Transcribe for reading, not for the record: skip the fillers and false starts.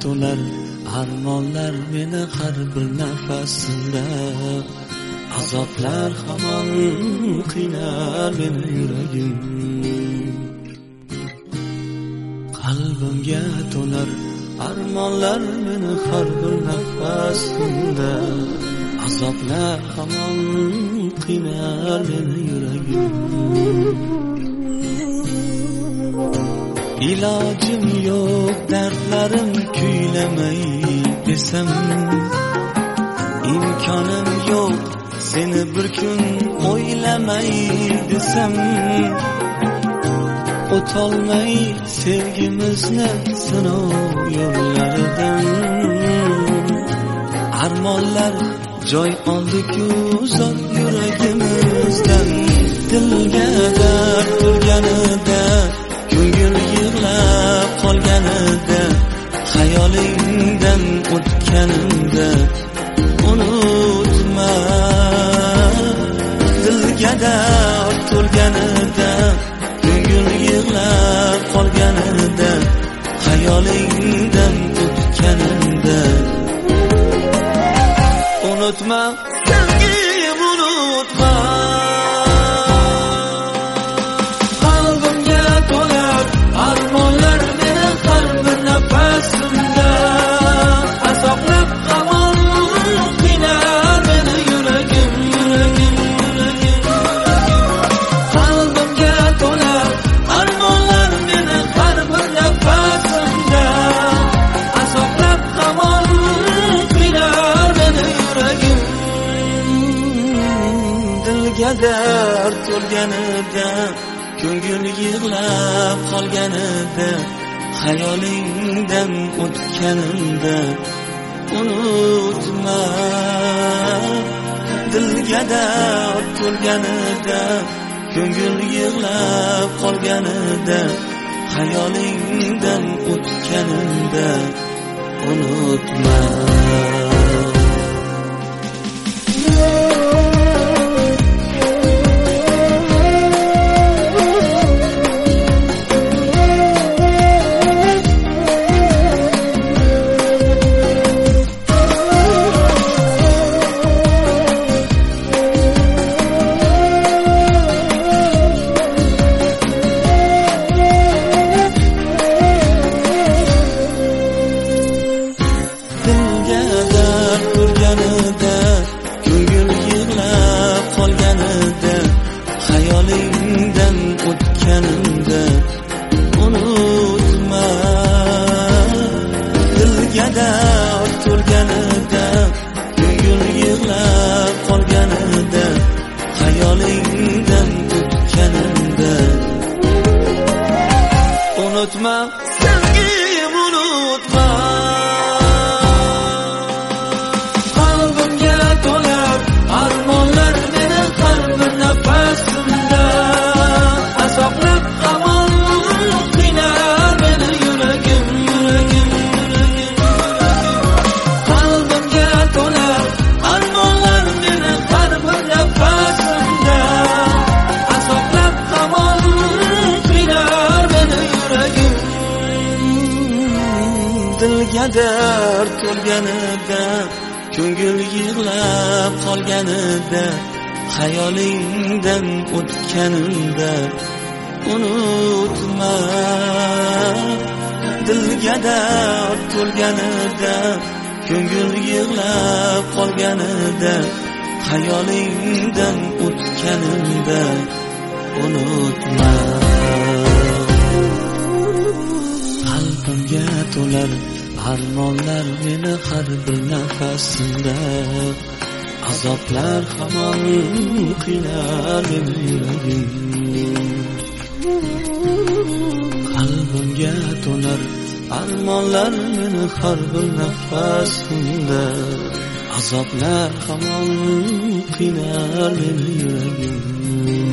to'lar armonlar meni har bir nafasimda, azoblar hamon qiynar meni yuragim. Qalbimga to'lar armonlar meni har bir nafasimda, azoblar hamon qiynar meni yuragim. İlacım yok dardlarim kuylamay desem, imkonim yok seni bir kun o'ylamay desem, o'tolmay sevgimizni sinov yo'llaridan, armonlar joy oldi-ku zot yuragimizdan. Dilga dard turganida, ko'ngil yig'lab qolganida, xayolingdan o'tganimda unutma. Dilga dard turganida, ko'ngil yig'lab qolganida, xayolingdan o'tganimda unutma, sevgim unutma. Qalbimga to'lar armonlar meni har bir nafasimda, azoblab hamon qiynar meni yuragim. Qalbimga to'lar armonlar meni har bir nafasimda, azoblab hamon qiynar meni yuragim. Dilga dard to'lganida, ko'ngil yig'lab qolganida, xayolingdan o'tganimda unutma. Dilga dard to'lganida, ko'ngil yig'lab qolganida, xayolingdan o'tganimda unutma. Ko'ngil yig'lab qolganida, xayolingdan o'tganimda unutma. Dilga dard to'lganida, ko'ngil yig'lab qolganida, xayolingdan o'tganimda unutma, sevgim unutma. Armonlar meni har bir nafasimda, azoblab hamon qiynar meni yuragim. Qalbimga to'lar armonlar meni har bir nafasimda, azoblab hamon qiynar meni yuragim. Dilga dard to'lganida, ko'ngil yig'lab qolganida, xayolingdan o'tganimda unutma. Dilga dard to'lganida, ko'ngil yig'lab qolganida, xayolingdan o'tganimda unutma. Qalbimga to'lar armonlar meni har bir nafasimda, azoblar hamon qiynar meni yuragim. Qalbimga to'lar armonlar meni har bir nafasimda, azoblar hamon qiynar meni yuragim.